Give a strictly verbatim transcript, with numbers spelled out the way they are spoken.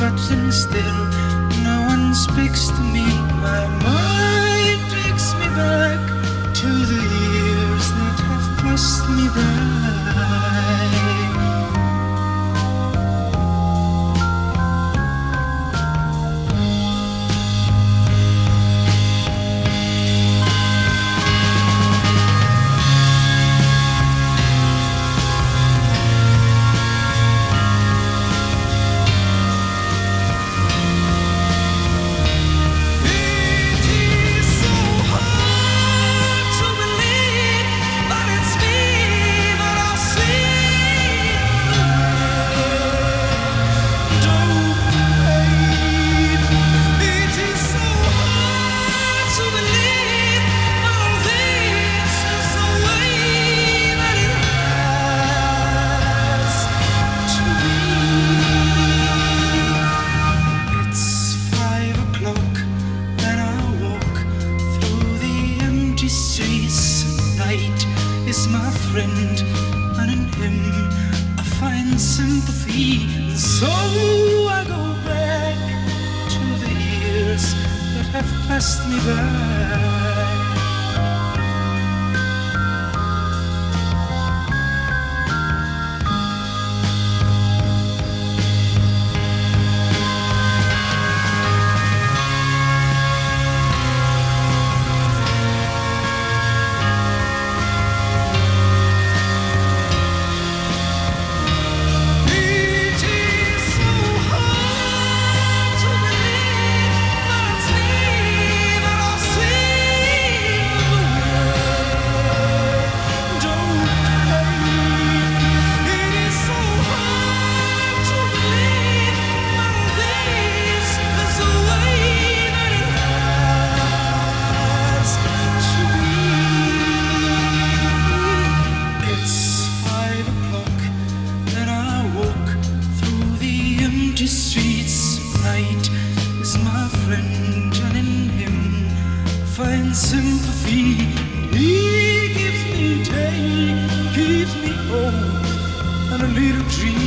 but then still no one speaks to me. My mind takes me back to the years that have passed me by. Is my friend, and in him I find sympathy. And so I go back to the years that have passed me by. Streets night is my friend, and in him find sympathy. He gives me day, gives me hope, and a little dream.